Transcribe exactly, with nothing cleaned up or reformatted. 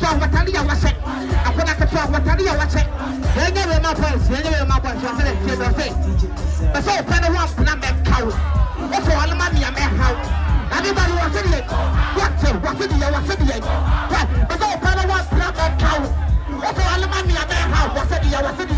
Watalia was it. I put at the top, Watalia was it. They never my voice, they never my voice. I said, but so, Penny one, number cow. Also, all the money I may have. Everybody was in it. What's it? What's it? What's it? But so, Penny one, number cow. Also, all the money I may have. What's it? What's it?